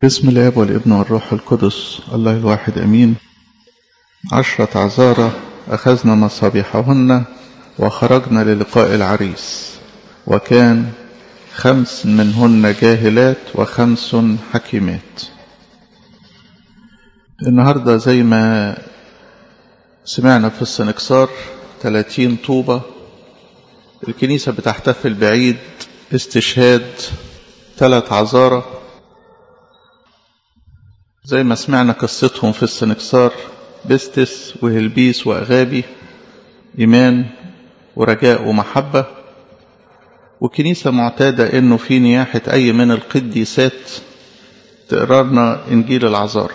بسم الآب والابن والروح القدس الله الواحد أمين. 10 عذارى أخذنا مصابيحهن وخرجنا للقاء العريس، وكان 5 منهن جاهلات و5 حكيمات. النهاردة زي ما سمعنا في السنكسار 30 طوبة. الكنيسة بتحتفل بعيد استشهاد 3 عذارى زي ما سمعنا قصتهم في السنكسار: بستس وهلبيس وأغابي، إيمان ورجاء ومحبة. والكنيسة معتادة إنه في نياحة أي من القديسات تقرارنا إنجيل العذارى،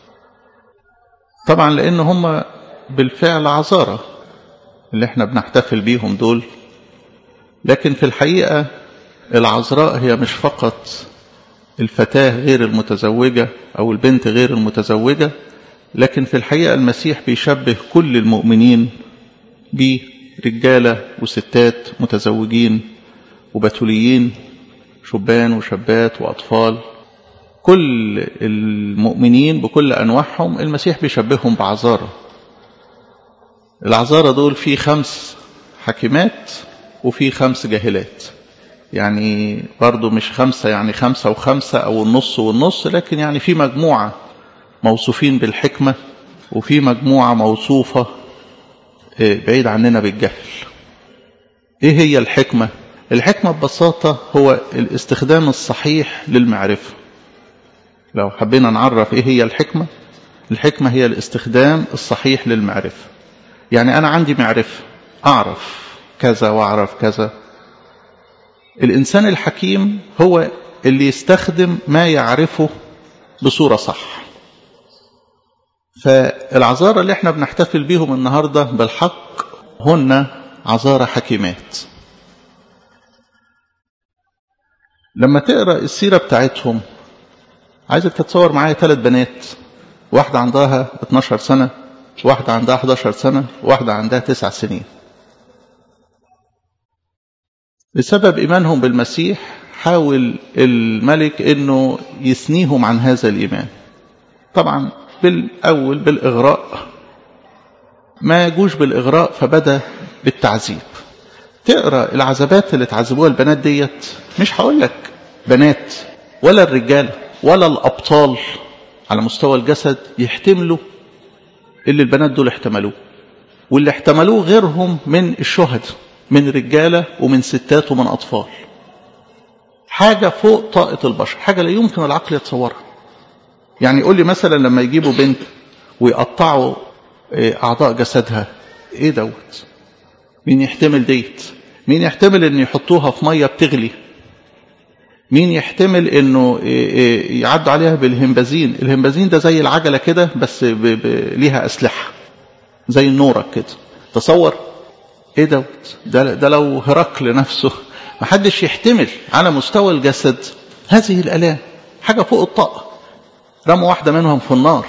طبعا لأن هم بالفعل عذارى اللي احنا بنحتفل بيهم دول. لكن في الحقيقة العذراء هي مش فقط الفتاة غير المتزوجة أو البنت غير المتزوجة، لكن في الحقيقة المسيح بيشبه كل المؤمنين برجالة وستات متزوجين وبتوليين، شبان وشابات وأطفال. كل المؤمنين بكل أنواعهم المسيح بيشبههم بعذارى. العذارى دول في 5 حكيمات وفي 5 جاهلات، يعني برضو مش 5 يعني 5 و5 أو النص والنص، لكن يعني في مجموعة موصوفين بالحكمة وفي مجموعة موصوفة بعيد عننا بالجهل. ايه هي الحكمة؟ الحكمة ببساطة هو الاستخدام الصحيح للمعرفة. لو حبينا نعرف ايه هي الحكمة، الحكمة هي الاستخدام الصحيح للمعرفة. يعني أنا عندي معرفة، أعرف كذا وأعرف كذا. الإنسان الحكيم هو اللي يستخدم ما يعرفه بصورة صح. فالعذارى اللي احنا بنحتفل بيهم النهاردة بالحق هن عذارى حكيمات. لما تقرأ السيرة بتاعتهم عايزك تتصور معايا 3 بنات، واحدة عندها 12 سنة، واحدة عندها 11 سنة، واحدة عندها 9 سنين. بسبب إيمانهم بالمسيح حاول الملك أنه يثنيهم عن هذا الإيمان. طبعا بالأول بالإغراء، ما يجوش بالإغراء فبدأ بالتعذيب. تقرأ العذابات اللي تعذبوها البنات ديت، مش هقول لك بنات ولا الرجال ولا الأبطال على مستوى الجسد يحتملوا اللي البنات دول احتملوه، واللي احتملوه غيرهم من الشهداء، من رجالة ومن ستات ومن أطفال. حاجة فوق طاقة البشر، حاجة لا يمكن العقل يتصورها. يعني يقول لي مثلا لما يجيبوا بنت ويقطعوا أعضاء جسدها، إيه دوت؟ مين يحتمل ديت؟ مين يحتمل أن يحطوها في مية بتغلي؟ مين يحتمل أنه يعدوا عليها بالهمبازين؟ الهمبازين ده زي العجلة كده بس ليها أسلحة زي النورة كده. تصور ايه دوت؟ ده لو هرقل نفسه محدش يحتمل على مستوى الجسد هذه الآلام، حاجة فوق الطاقة. رموا واحدة منهم في النار،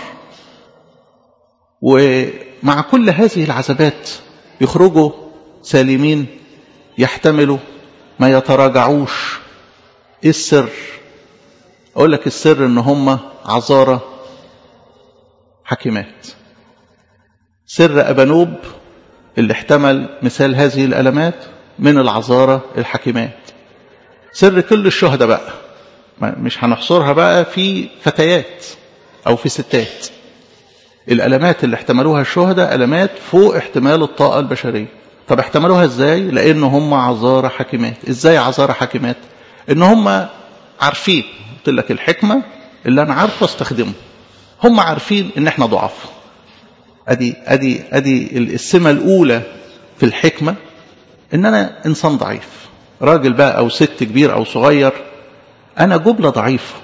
ومع كل هذه العذابات يخرجوا سالمين، يحتملوا، ما يتراجعوش. ايه السر؟ اقول لك السر ان هم عذارى حكيمات. سر أبانوب اللي احتمل مثال هذه الألمات من العذارى الحكيمات. سر كل الشهداء بقى مش هنحصرها بقى في فتيات أو في ستات. الألمات اللي احتملوها الشهداء ألمات فوق احتمال الطاقة البشرية. طب احتملوها ازاي؟ لأن هم عذارى حكيمات. ازاي عذارى حكيمات؟ ان هم عارفين، قلت لك الحكمة اللي انا عارفه استخدمه. هم عارفين ان احنا ضعاف. ادي السمة الاولى في الحكمة، ان انا انسان ضعيف، راجل بقى او ست، كبير او صغير، انا جبلة ضعيفة.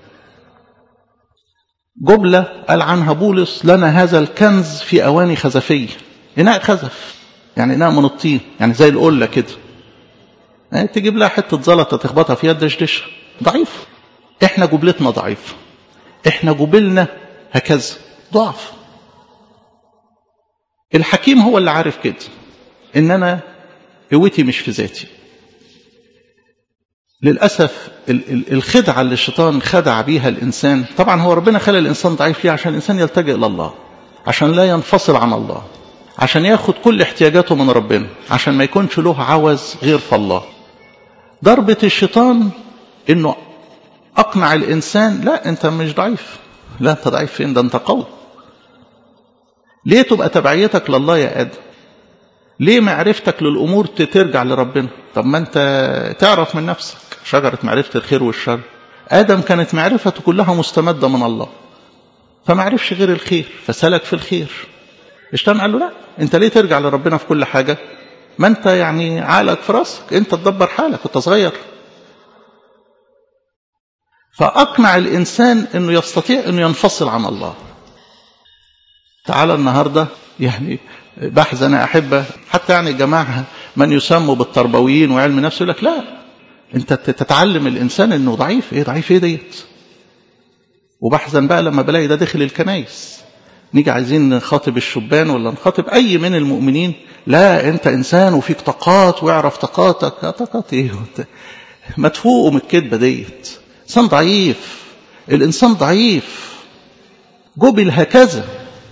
جبلة قال عنها بولس: لنا هذا الكنز في اواني خزفية. اناء خزف يعني اناء من الطين، يعني زي القلة كده. تجيب لها حتة زلطة تخبطها فيها تدشدشها. ضعيف. احنا جبلتنا ضعيف، احنا جبلنا هكذا ضعف. الحكيم هو اللي عارف كده، ان انا قوتي مش في ذاتي. للأسف الخدعة اللي الشيطان خدع بيها الإنسان، طبعا هو ربنا خلق الإنسان ضعيف ليه؟ عشان الإنسان يلتجئ إلى الله، عشان لا ينفصل عن الله، عشان ياخد كل احتياجاته من ربنا، عشان ما يكونش له عوز غير في الله. ضربة الشيطان إنه أقنع الإنسان لا أنت مش ضعيف، لا أنت ضعيف فين؟ ده أنت قوي. ليه تبقى تبعيتك لله يا آدم؟ ليه معرفتك للأمور ترجع لربنا؟ طب ما أنت تعرف من نفسك شجرة معرفة الخير والشر. آدم كانت معرفته كلها مستمدة من الله، فما عرفش غير الخير فسلك في الخير. الشيطان قال له لا، أنت ليه ترجع لربنا في كل حاجة؟ ما أنت يعني عقلك في راسك، أنت تدبر حالك وأنت صغير. فأقنع الإنسان أنه يستطيع أنه ينفصل عن الله. تعالى النهاردة يعني بحزن أحبة، حتى يعني جماعة من يسموا بالتربويين وعلم نفسه يقول لك لا، أنت تتعلم الإنسان أنه ضعيف. إيه ضعيف؟ إيه ديت؟ وبحزن بقى لما بلاقي ده داخل الكنايس، نيجي عايزين نخاطب الشبان ولا نخاطب أي من المؤمنين، لا أنت إنسان وفيك طاقات ويعرف طاقاتك. طاقات إيه؟ ما تفوقوا من الكذبة ديت. إنسان ضعيف، الإنسان ضعيف جبل هكذا.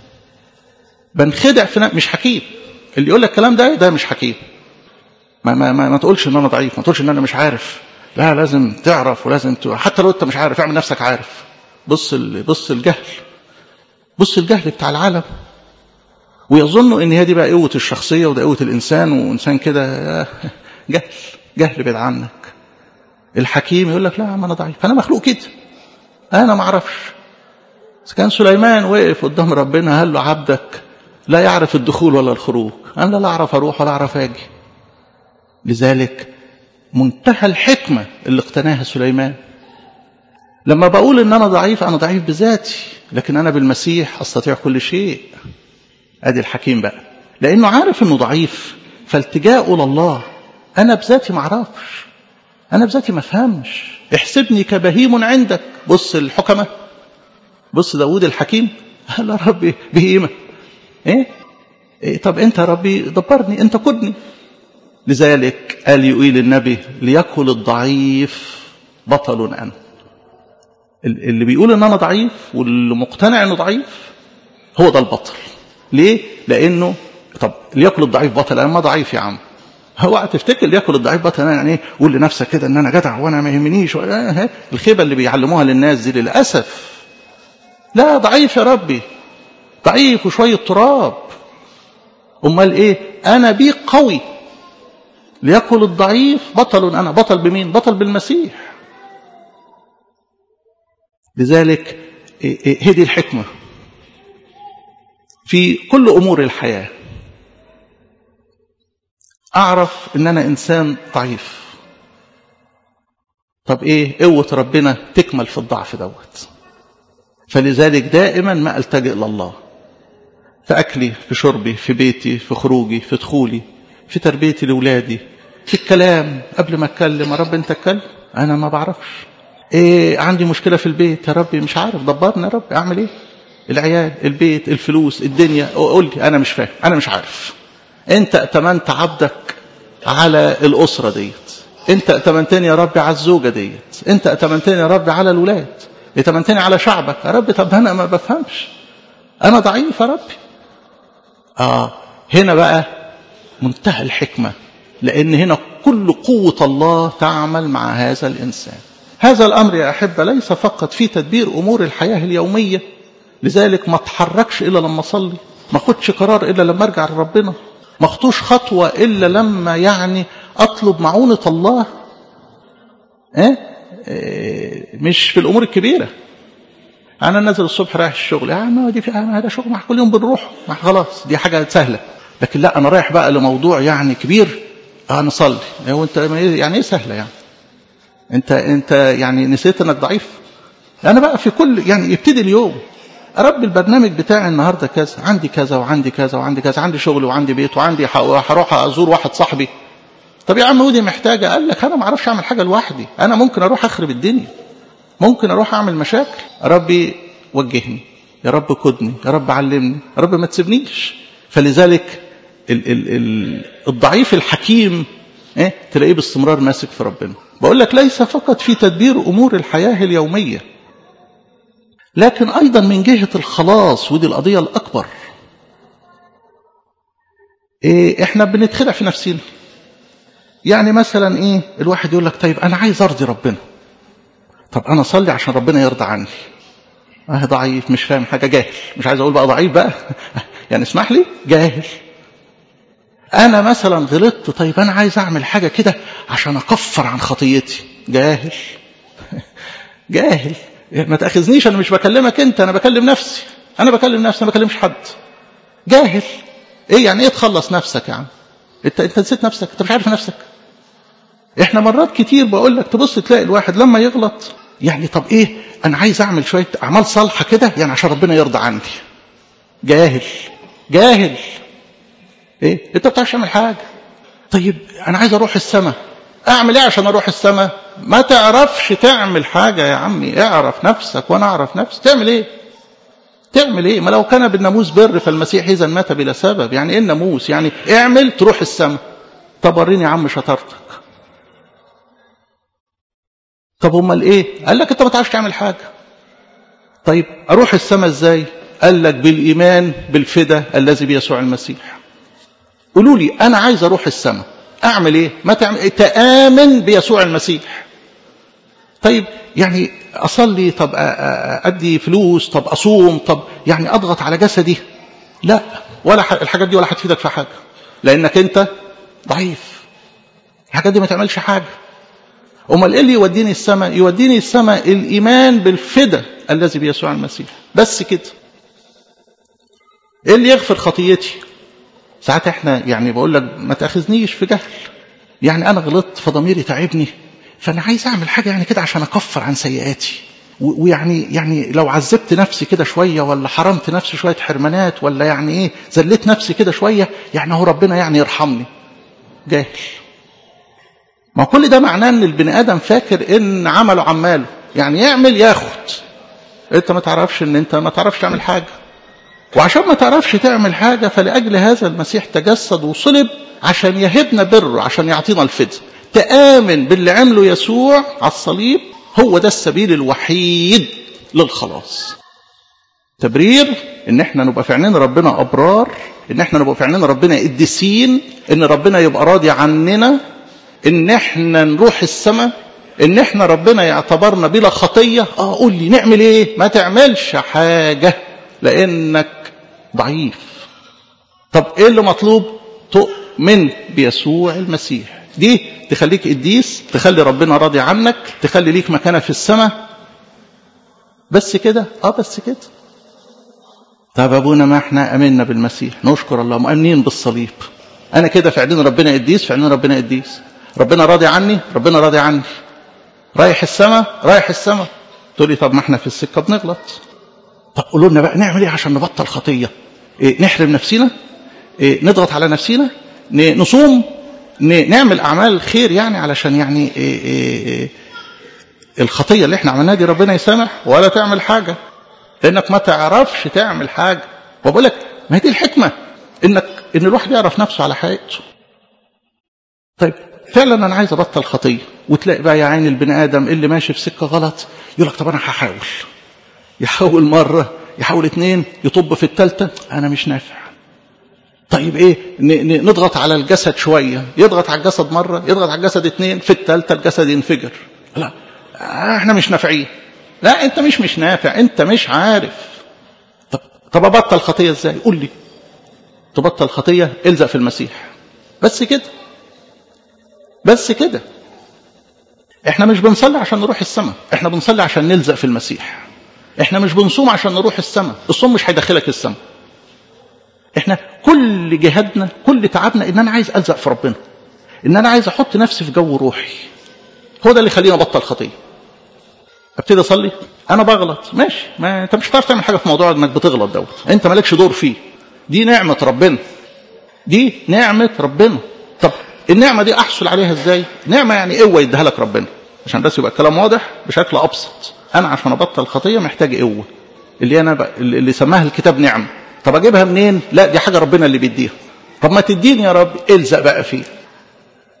بنخدع في مش حكيم. اللي يقول لك الكلام ده مش حكيم. ما تقولش ان انا ضعيف، ما تقولش ان انا مش عارف. لا، لازم تعرف ولازم حتى لو انت مش عارف اعمل نفسك عارف. بص الجهل، بص الجهل بتاع العالم، ويظنوا ان هي دي بقى قوة الشخصية وده قوة الانسان، وانسان كده جهل بعيد عنك. الحكيم يقول لك لا انا ضعيف، انا مخلوق كده، انا ما اعرفش. كان سليمان وقف قدام ربنا قال له عبدك لا يعرف الدخول ولا الخروج، أنا لا أعرف أروح ولا أعرف أجي. لذلك منتهى الحكمة اللي اقتناها سليمان. لما بقول إن أنا ضعيف، أنا ضعيف بذاتي، لكن أنا بالمسيح أستطيع كل شيء. أدي الحكيم بقى، لأنه عارف إنه ضعيف فالتجاءه لله. أنا بذاتي ما أعرفش، أنا بذاتي ما أفهمش، احسبني كبهيم عندك. بص الحكمة، بص داود الحكيم قال يا ربي بهيمة إيه؟ طب أنت يا ربي دبرني، أنت قدني. لذلك قال يقول النبي ليكل الضعيف بطل أنا. اللي بيقول إن أنا ضعيف واللي مقتنع إنه ضعيف هو ده البطل. ليه؟ لأنه طب ليكل الضعيف بطل، أنا ما ضعيف يا عم. هو تفتكر ليكل الضعيف بطل يعني إيه؟ قول لنفسك كده إن أنا جدع وأنا ما يهمنيش. الخيبة اللي بيعلموها للناس دي للأسف. لا، ضعيف يا ربي، ضعيف وشوية تراب. أمال إيه؟ أنا بيه قوي. ليكل الضعيف بطل أنا. بطل بمين؟ بطل بالمسيح. لذلك هذه الحكمة في كل أمور الحياة. أعرف إن أنا إنسان ضعيف. طب إيه؟ قوة ربنا تكمل في الضعف دوت. فلذلك دائما ما ألتجئ لله، في أكلي، في شربي، في بيتي، في خروجي، في دخولي، في تربيتي لأولادي، في الكلام. قبل ما أتكلم يا رب أنت اتكلم، أنا ما بعرفش. إيه عندي مشكلة في البيت، يا ربي مش عارف، دبرني يا رب، أعمل إيه؟ العيال، البيت، الفلوس، الدنيا، قول لي أنا مش فاهم، أنا مش عارف. أنت ائتمنت عبدك على الأسرة ديت، أنت ائتمنتني يا ربي على الزوجة ديت، أنت ائتمنتني يا ربي على الولاد، ائتمنتني على شعبك يا رب. طب أنا ما بفهمش، أنا ضعيف يا ربي. هنا بقى منتهى الحكمة، لأن هنا كل قوة الله تعمل مع هذا الإنسان. هذا الأمر يا أحبة ليس فقط في تدبير أمور الحياة اليومية. لذلك ما اتحركش إلا لما أصلي، ما أخدش قرار إلا لما أرجع لربنا، ما أخطوش خطوة إلا لما يعني أطلب معونة الله. مش في الأمور الكبيرة. أنا نازل الصبح رايح الشغل، ما دي في هذا شغل مع كل يوم بنروح، خلاص دي حاجة سهلة. لكن لا، أنا رايح بقى لموضوع يعني كبير، نصلي. وأنت يعني إيه سهلة يعني؟ أنت يعني نسيت أنك ضعيف؟ أنا بقى في كل يعني يبتدي اليوم، رب البرنامج بتاعي النهاردة كذا، عندي كذا وعندي كذا وعندي كذا، عندي شغل وعندي بيت وعندي هروح أزور واحد صاحبي. طب يا عم ودي محتاجة، قال لك أنا ما أعرفش أعمل حاجة لوحدي، أنا ممكن أروح أخرب الدنيا، ممكن أروح أعمل مشاكل. ربي وجهني، يا رب قدني، يا رب علمني، يا رب ما تسيبنيش. فلذلك الضعيف الحكيم تلاقيه باستمرار ماسك في ربنا، بقول لك ليس فقط في تدبير أمور الحياة اليومية، لكن أيضا من جهة الخلاص، ودي القضية الأكبر. إحنا بنتخدع في نفسنا. يعني مثلا الواحد يقول لك طيب أنا عايز أرضي ربنا، طب أنا أصلي عشان ربنا يرضى عني. ضعيف، مش فاهم حاجة، جاهل. مش عايز أقول بقى ضعيف بقى يعني اسمح لي، جاهل. أنا مثلا غلطت، طيب أنا عايز أعمل حاجة كده عشان أكفر عن خطيتي. جاهل جاهل. ما تأخذنيش، أنا مش بكلمك أنت، أنا بكلم نفسي، أنا ما بكلمش حد. جاهل. يعني إيه تخلص نفسك يا عم؟ أنت نسيت نفسك، أنت مش عارف نفسك. إحنا مرات كتير بقول لك تبص تلاقي الواحد لما يغلط يعني طب أنا عايز أعمل شوية أعمال صالحة كده يعني عشان ربنا يرضى عني. جاهل جاهل. أنت ما بتعرفش تعمل حاجة. طيب أنا عايز أروح السماء، أعمل إيه عشان أروح السماء؟ ما تعرفش تعمل حاجة يا عمي. اعرف نفسك وأنا أعرف نفسي. تعمل إيه؟ ما لو كان بالناموس بر فالمسيح إذا مات بلا سبب. يعني إيه الناموس؟ يعني اعمل تروح السماء. طب وريني يا عم شطارتك. طب امال قال لك انت ما تعرفش تعمل حاجه. طيب اروح السماء ازاي؟ قال لك بالايمان بالفداء الذي بيسوع المسيح. قولوا لي انا عايز اروح السماء، اعمل ايه؟ ما تعمل تآمن بيسوع المسيح. طيب يعني اصلي، طب ادي فلوس، طب اصوم، طب يعني اضغط على جسدي؟ لا، ولا الحاجات دي ولا هتفيدك في حاجه، لانك انت ضعيف. الحاجات دي ما تعملش حاجه. امال ايه اللي يوديني السماء؟ يوديني السماء الايمان بالفداء الذي بيسوع المسيح. بس كده. ايه اللي يغفر خطيتي؟ ساعات احنا يعني بقول لك ما تاخذنيش في جهل، يعني انا غلطت فضميري تعبني، فانا عايز اعمل حاجه يعني كده عشان اكفر عن سيئاتي، ويعني لو عذبت نفسي كده شويه، ولا حرمت نفسي شويه حرمانات، ولا يعني زلت نفسي كده شويه، يعني هو ربنا يعني يرحمني. جاهل. ما كل ده معناه ان البني ادم فاكر ان عمله عماله، يعني يعمل ياخد. انت ما تعرفش ان انت ما تعرفش تعمل حاجه، وعشان ما تعرفش تعمل حاجه فلاجل هذا المسيح تجسد وصلب عشان يهبنا بره، عشان يعطينا الفداء. تآمن باللي عمله يسوع على الصليب، هو ده السبيل الوحيد للخلاص. تبرير ان احنا نبقى في عينين ربنا ابرار، ان احنا نبقى في عينين ربنا قديسين، ان ربنا يبقى راضي عننا، ان احنا نروح السماء، ان احنا ربنا يعتبرنا بلا خطية. قول لي نعمل ايه؟ ما تعملش حاجة لانك ضعيف. طب ايه اللي مطلوب؟ تؤمن بيسوع المسيح. دي تخليك قديس، تخلي ربنا راضي عنك، تخلي ليك مكانة في السماء. بس كده؟ بس كده. طب ابونا ما احنا امنا بالمسيح، نشكر الله، مؤمنين بالصليب. انا كده في عينين ربنا قديس، في عينين ربنا قديس. ربنا راضي عني، ربنا راضي عني. رايح السماء، رايح السماء. تقول لي طب ما احنا في السكه بنغلط. طب قولوا لنا بقى نعمل ايه عشان نبطل خطيه؟ نحرم نفسنا؟ نضغط على نفسنا؟ نصوم؟ نعمل اعمال خير يعني علشان يعني الخطيه اللي احنا عملناها دي ربنا يسامح؟ ولا تعمل حاجه، لانك ما تعرفش تعمل حاجه. وبقول لك ما هي دي الحكمه، ان الواحد يعرف نفسه على حقيقته. طيب فعلا انا عايز ابطل خطيه، وتلاقي بقى يا عين البني ادم اللي ماشي في سكه غلط يقول لك طب انا هحاول. يحاول مره، يحاول 2، يطب في الثالثه، انا مش نافع. طيب نضغط على الجسد شويه، يضغط على الجسد مره، يضغط على الجسد 2، في الثالثه الجسد ينفجر. لا احنا مش نافعين. لا انت مش نافع، انت مش عارف. طب ابطل خطيه ازاي؟ قول لي. تبطل خطيه؟ الزق في المسيح. بس كده. بس كده. احنا مش بنصلي عشان نروح السماء، احنا بنصلي عشان نلزق في المسيح. احنا مش بنصوم عشان نروح السماء، الصوم مش هيدخلك السماء. احنا كل جهادنا، كل تعبنا ان انا عايز الزق في ربنا، ان انا عايز احط نفسي في جو روحي. هو ده اللي يخليني ابطل خطيه. ابتدي اصلي، انا بغلط، ماشي، ما انت مش هتعرف تعمل حاجه في موضوع انك بتغلط دوت، انت مالكش دور فيه. دي نعمه ربنا، دي نعمه ربنا. طب النعمه دي احصل عليها ازاي؟ نعمه يعني قوه يديها لك ربنا، عشان بس يبقى الكلام واضح بشكل ابسط. انا عشان ابطل خطيه محتاج قوه، اللي سماها الكتاب نعمه. طب اجيبها منين؟ لا دي حاجه ربنا اللي بيديها. طب ما تديني يا رب، الزق بقى فيه.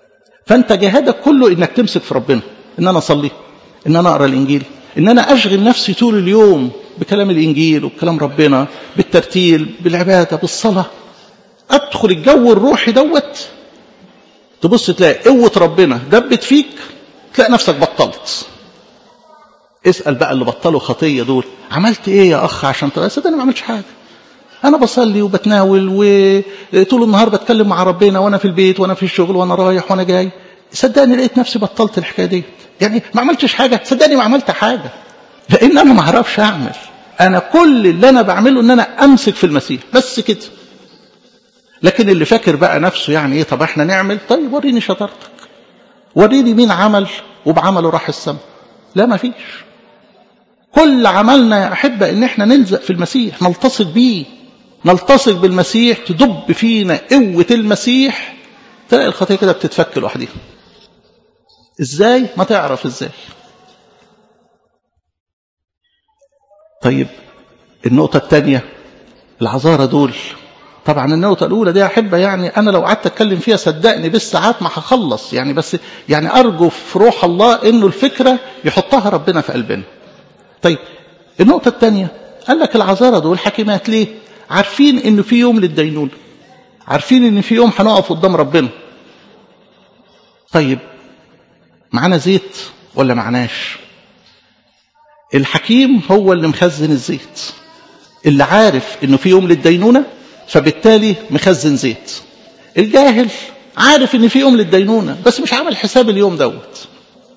فانت جهادك كله انك تمسك في ربنا، ان انا اصلي، ان انا اقرا الانجيل، ان انا اشغل نفسي طول اليوم بكلام الانجيل وبكلام ربنا، بالترتيل، بالعباده، بالصلاه. ادخل الجو الروحي دوت، تبص تلاقي قوه ربنا دبت فيك، تلاقي نفسك بطلت. اسال بقى اللي بطلوا خطيه دول، عملت ايه يا اخ عشان تبقى؟ صدقني ما عملتش حاجه. انا بصلي وبتناول وطول النهار بتكلم مع ربنا، وانا في البيت وانا في الشغل وانا رايح وانا جاي. صدقني لقيت نفسي بطلت الحكايه دي. يعني ما عملتش حاجه، صدقني ما عملت حاجه، لان انا ما اعرفش اعمل. انا كل اللي انا بعمله ان انا امسك في المسيح بس كده. لكن اللي فاكر بقى نفسه يعني ايه، طب احنا نعمل، طيب وريني شطارتك، وريني مين عمل وبعمله راح السما. لا ما فيش. كل عملنا يا احبه ان احنا نلزق في المسيح، نلتصق بيه، نلتصق بالمسيح، تدب فينا قوه المسيح، تلاقي الخطيه كده بتتفك لوحدها. ازاي؟ ما تعرف ازاي. طيب النقطه الثانيه، العذارى دول. طبعا النقطه الاولى دي يا احبه يعني انا لو قعدت اتكلم فيها صدقني بالساعات ما هخلص يعني، بس يعني ارجو في روح الله انه الفكره يحطها ربنا في قلبنا. طيب النقطه الثانيه، قال لك العذارى دول حكيمات ليه؟ عارفين انه في يوم للدينونه، عارفين ان في يوم هنقف قدام ربنا. طيب معانا زيت ولا معناش؟ الحكيم هو اللي مخزن الزيت، اللي عارف انه في يوم للدينونه فبالتالي مخزن زيت. الجاهل عارف ان في يوم للدينونه بس مش عامل حساب اليوم دوت.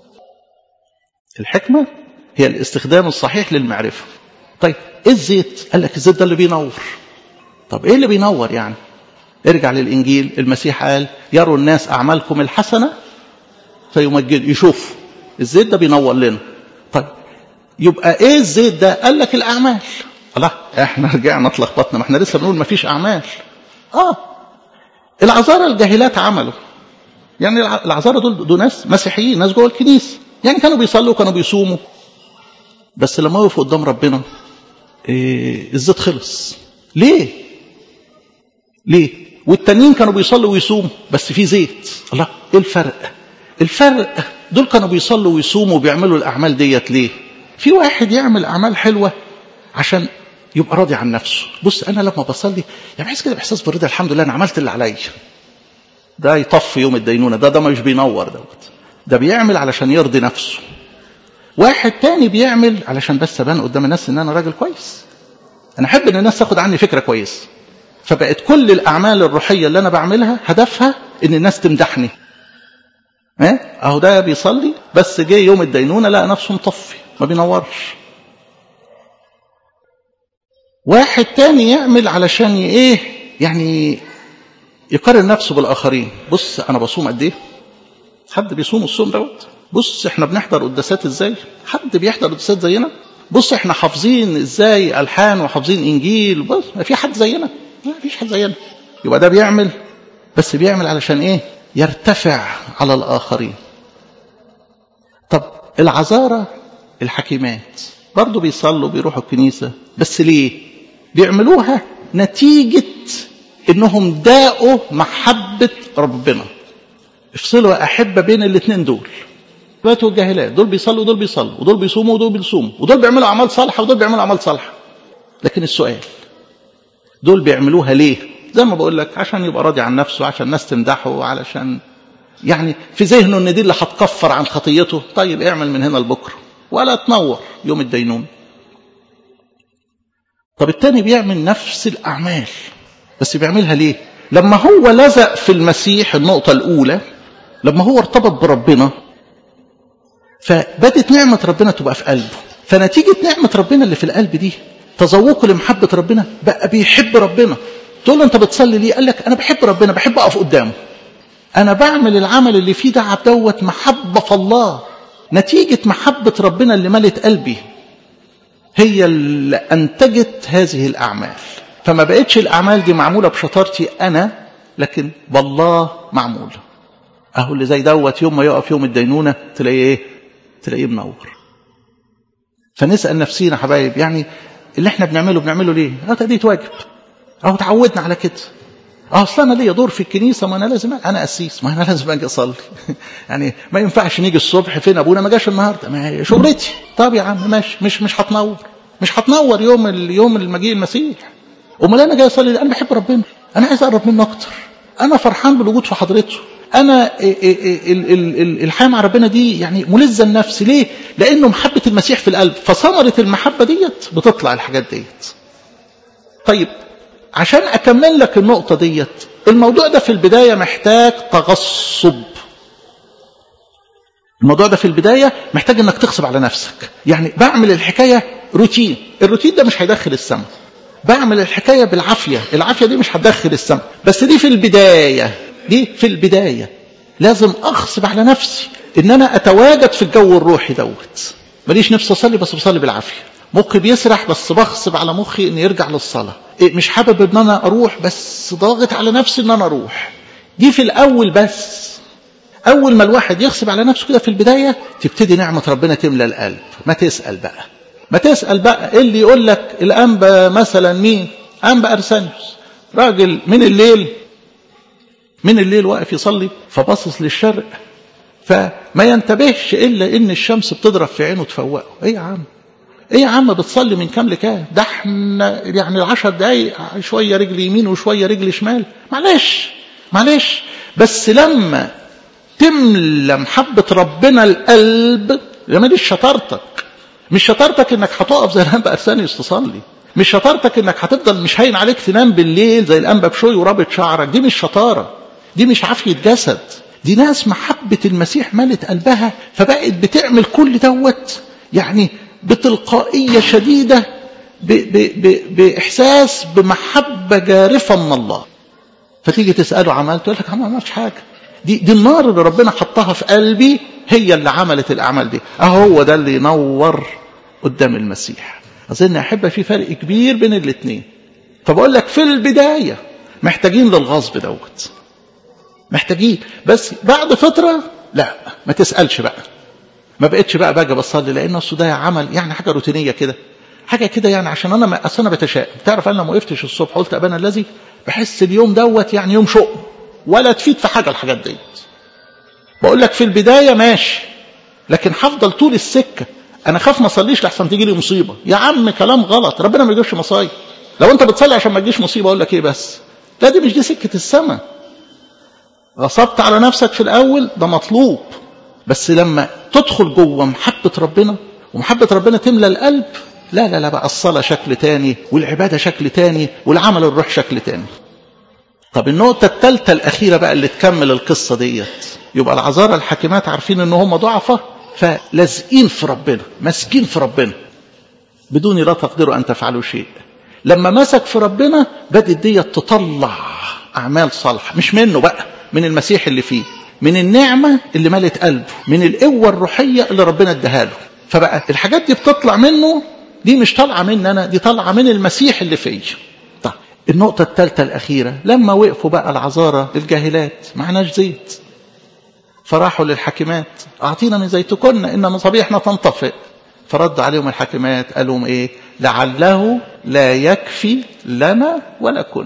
الحكمه هي الاستخدام الصحيح للمعرفه. طيب ايه الزيت؟ قال لك الزيت ده اللي بينور. طب ايه اللي بينور يعني؟ ارجع للانجيل، المسيح قال يروا الناس اعمالكم الحسنه فيمجد، يشوف الزيت ده بينور لنا. طيب يبقى ايه الزيت ده؟ قال لك الاعمال. الله، احنا رجعنا اتلخبطنا، ما احنا لسه بنقول ما فيش اعمال. العذارى الجاهلات عملوا، يعني العذارى دول ناس مسيحيين، ناس جوه الكنيسه، يعني كانوا بيصلوا وكانوا بيصوموا، بس لما وقفوا قدام ربنا الزيت خلص. ليه؟ والتانيين كانوا بيصلوا ويصوموا بس في زيت. الله، ايه الفرق؟ الفرق دول كانوا بيصلوا ويصوموا وبيعملوا الاعمال ديت ليه؟ في واحد يعمل اعمال حلوه عشان يبقى راضي عن نفسه. بص انا لما بصلي يعني بحس كده باحساس بالرضا، الحمد لله انا عملت اللي عليا. ده يطفي يوم الدينونه، ده مش بينور دوت، ده بيعمل علشان يرضي نفسه. واحد تاني بيعمل علشان بس ابان قدام الناس ان انا راجل كويس، انا احب ان الناس تاخد عني فكره كويسه، فبقت كل الاعمال الروحيه اللي انا بعملها هدفها ان الناس تمدحني. اهو ده بيصلي بس جه يوم الدينونه لقى نفسه مطفي ما بينورش. واحد تاني يعمل علشان يعني يقارن نفسه بالاخرين. بص انا بصوم قد ايه، حد بيصوم الصوم دوت؟ بص احنا بنحضر قداسات ازاي، حد بيحضر قداسات زينا؟ بص احنا حافظين ازاي الحان وحافظين انجيل، بص ما في حد زينا، ما فيش حد زينا. يبقى ده بيعمل بس بيعمل علشان يرتفع على الاخرين. طب العذارى الحكيمات برضو بيصلوا بيروحوا الكنيسه، بس ليه بيعملوها؟ نتيجه انهم داقوا محبه ربنا. افصلوا يا احبه بين الاثنين دول، باتوا الجاهلات، دول بيصلوا ودول بيصلوا، ودول بيصوموا ودول بيصوموا، ودول بيعملوا اعمال صالحه ودول بيعملوا اعمال صالحه. لكن السؤال، دول بيعملوها ليه؟ زي ما بقول لك عشان يبقى راضي عن نفسه، عشان الناس تمدحه، علشان يعني في ذهنه ان دي اللي هتكفر عن خطيته. طيب اعمل من هنا لبكره ولا تنور يوم الدينون. طب التاني بيعمل نفس الاعمال بس بيعملها ليه؟ لما هو لزق في المسيح، النقطه الاولى لما هو ارتبط بربنا فبدت نعمه ربنا تبقى في قلبه، فنتيجه نعمه ربنا اللي في القلب دي تذوقه لمحبه ربنا، بقى بيحب ربنا. تقول له انت بتصلي ليه؟ قال لك انا بحب ربنا، بحب اقف قدامه، انا بعمل العمل اللي فيه دعب دوت محبه في الله. نتيجه محبه ربنا اللي ملت قلبي هي اللي انتجت هذه الاعمال. فما بقتش الاعمال دي معموله بشطارتي انا، لكن بالله معموله. اهو اللي زي دوت يوم ما يقف يوم الدينونه تلاقيه تلاقيه منور. فنسال نفسينا حبايب، يعني اللي احنا بنعمله ليه؟ تأدية واجب، اهو تعودنا على كده، اصل انا ليا دور في الكنيسه، ما انا لازم، انا قسيس، ما انا لازم اجي اصلي. يعني ما ينفعش نيجي الصبح فين ابونا ما جاش النهارده، ما هي شغلتي. طب يا عم ماشي، مش هتنور، مش هتنور يوم المجيء المسيح. امال انا جاي اصلي، انا بحب ربنا، انا عايز اقرب منه اكتر، انا فرحان بالوجود في حضرته، انا الحياه مع ربنا دي يعني ملذه لنفسي. ليه؟ لانه محبه المسيح في القلب، فثمره المحبه ديت بتطلع الحاجات ديت. طيب عشان اكمل لك النقطه ديت، الموضوع ده في البدايه محتاج تغصب. الموضوع ده في البدايه محتاج انك تغصب على نفسك. يعني بعمل الحكايه روتين، الروتين ده مش هيدخل السماء. بعمل الحكايه بالعافيه، العافيه دي مش هتدخل السماء. بس دي في البدايه، دي في البدايه لازم اغصب على نفسي ان انا اتواجد في الجو الروحي دوت. ماليش نفسي اصلي بس بصلي بالعافيه، مخي بيسرح بس بغصب على مخي ان يرجع للصلاه. مش حابب ان انا اروح بس ضاغط على نفسي ان انا اروح. دي في الاول بس. اول ما الواحد يغصب على نفسه كده في البدايه تبتدي نعمه ربنا تملى القلب. ما تسال بقى، ما تسال بقى اللي يقول لك الانبا مثلا مين؟ انبا ارسانيوس، راجل من الليل واقف يصلي فباصص للشرق، فما ينتبهش الا ان الشمس بتضرب في عينه تفوقه. ايه يا عم، ايه يا عم بتصلي من كام لكام؟ ده احنا يعني 10 دقايق شويه رجل يمين وشويه رجل شمال. معلش بس لما تملى محبه ربنا القلب، لما دي شطارتك. مش شطارتك انك هتقف زي الانبا ارسانيوس تصلي، مش شطارتك انك هتفضل مش هين عليك تنام بالليل زي الانبا بشوي ورابط شعرك. دي مش شطاره، دي مش عافيه جسد، دي ناس محبه المسيح ملت قلبها فبقت بتعمل كل دوت يعني بتلقائيه شديده، باحساس بمحبه جارفه من الله. فتيجي تساله عملت، يقول لك ما عملتش حاجه. دي النار اللي ربنا حطها في قلبي هي اللي عملت الاعمال دي. هو ده اللي ينور قدام المسيح. اظن يا احبه في فرق كبير بين الاثنين. فبقول لك في البدايه محتاجين للغصب دوت، محتاجين. بس بعد فتره لا، ما تسالش بقى، ما بقتش بقى باجي بصلي لان اصل ده عمل يعني حاجه روتينيه كده، حاجه كده يعني عشان انا اصل انا بتشائم. تعرف انا ما وقفتش الصبح قلت ابانا الذي، بحس اليوم دوت يعني يوم شؤم ولا تفيد في حاجه الحاجات ديت. بقول لك في البدايه ماشي، لكن هفضل طول السكه انا خاف ما اصليش لحسن تيجي لي مصيبه. يا عم كلام غلط، ربنا ما يجيبش مصايب. لو انت بتصلي عشان ما تجيش مصيبه اقول لك ايه بس، لا دي مش دي سكه السماء. غصبت على نفسك في الاول ده مطلوب، بس لما تدخل جوه محبه ربنا ومحبه ربنا تملى القلب، لا بقى الصلاه شكل تاني والعباده شكل تاني والعمل الروح شكل تاني. طب النقطه الثالثه الاخيره بقى اللي تكمل القصه ديت، يبقى العذارى الحاكمات عارفين ان هم ضعفة فلازقين في ربنا، ماسكين في ربنا بدون لا تقدروا ان تفعلوا شيء. لما مسك في ربنا بدت ديت تطلع اعمال صالحه، مش منه بقى، من المسيح اللي فيه، من النعمه اللي ملت قلبه، من القوه الروحيه اللي ربنا اداها له. فبقى الحاجات دي بتطلع منه، دي مش طالعه مني انا، دي طالعه من المسيح اللي فيه. طيب النقطه الثالثه الاخيره، لما وقفوا بقى العذارى الجاهلات معناش زيت، فراحوا للحاكمات اعطينا من زيتكن ان مصابيحنا تنطفئ. فرد عليهم الحاكمات قال لهم ايه؟ لعله لا يكفي لنا ولكن.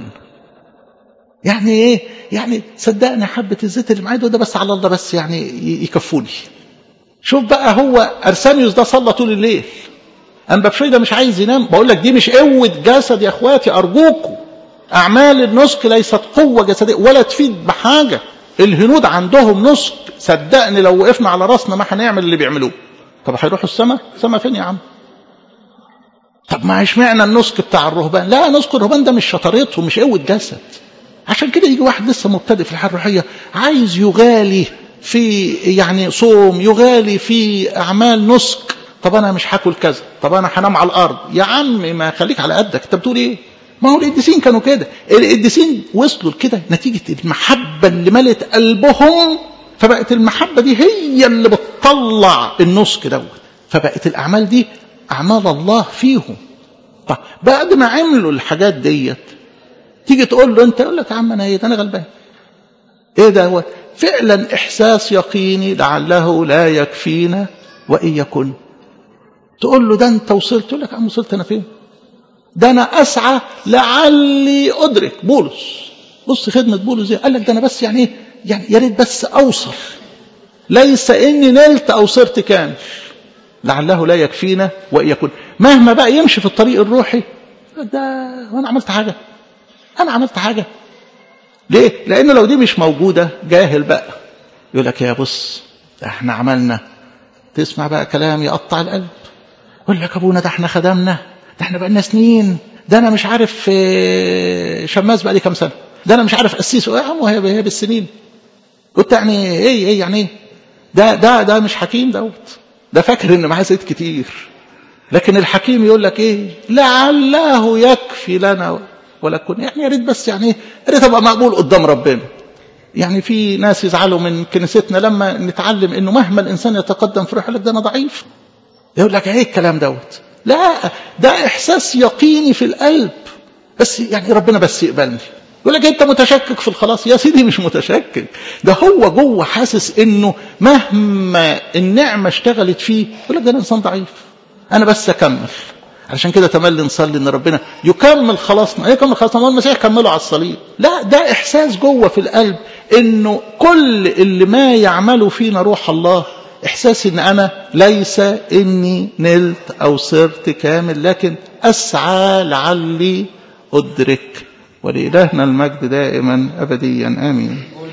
يعني ايه؟ يعني صدقني حبه الزيت اللي معايا ده بس على الله بس يعني يكفوني. شوف بقى هو ارسانيوس ده صلى طول الليل، انبا بشوي ده مش عايز ينام. بقول لك دي مش قوه جسد يا اخواتي ارجوكم. اعمال النسك ليست قوه جسديه ولا تفيد بحاجه. الهنود عندهم نسك صدقني لو وقفنا على راسنا ما هنعمل اللي بيعملوه. طب هيروحوا السماء؟ السماء فين يا عم؟ طب ما اشمعنى النسك بتاع الرهبان؟ لا، نسك الرهبان ده مش شطارتهم، مش قوه جسد. عشان كده يجي واحد لسه مبتدئ في الحياه الروحيه عايز يغالي في يعني صوم، يغالي في اعمال نسك. طب انا مش هاكل كذا، طب انا هنام على الارض. يا عم ما خليك على قدك، انت بتقول ايه؟ ما هو القديسين كانوا كده، القديسين وصلوا لكده نتيجه المحبه اللي ملت قلبهم، فبقت المحبه دي هي اللي بتطلع النسك دوت، فبقت الاعمال دي اعمال الله فيهم. طب بعد ما عملوا الحاجات ديت تيجي تقول له انت، يقول لك يا عم انا انا غلبان. ايه ده؟ هو فعلا احساس يقيني لعله لا يكفينا وان يكن. تقول له ده انت وصلت، يقول لك يا عم وصلت انا فين؟ ده انا اسعى لعلي ادرك بولس. بص خدمة بولس زي قال لك ده أنا بس يعني إيه يعني يا ريت بس أوصل، ليس إني نلت أو صرت كامل لعله لا يكفينا وإن يكون. مهما بقى يمشي في الطريق الروحي ده وأنا عملت حاجة، أنا عملت حاجة ليه؟ لأن لو دي مش موجودة جاهل بقى يقول لك يا بص احنا عملنا، تسمع بقى كلام يقطع القلب، يقول لك ابونا ده احنا خدمنا، ده احنا بقالنا سنين، ده انا مش عارف شماس بقى لي كام سنه، ده انا مش عارف قسيس، يا عم وهي بالسنين. قلت يعني ايه يعني ايه ده مش حكيم دوت، ده فاكر ان معاه زيت كتير. لكن الحكيم يقول لك ايه لعله يكفي لنا ولكن، يعني يا ريت بس يعني ايه يا ريت ابقى مقبول قدام ربنا. يعني في ناس يزعلوا من كنيستنا لما نتعلم انه مهما الانسان يتقدم في روحه لك ده انا ضعيف، يقول لك ايه الكلام دوت. لا ده احساس يقيني في القلب، بس يعني ربنا بس يقبلني. يقول لك انت متشكك في الخلاص، يا سيدي مش متشكك، ده هو جوه حاسس انه مهما النعمه اشتغلت فيه يقول لك ده انا انسان ضعيف، انا بس اكمل. عشان كده تملي نصلي ان ربنا يكمل خلاصنا، يكمل خلاصنا، ما المسيح كمله على الصليب. لا ده احساس جوه في القلب انه كل اللي ما يعمله فينا روح الله، احساس ان انا ليس اني نلت او صرت كامل، لكن اسعى لعلي ادرك. ولإلهنا المجد دائما ابديا امين.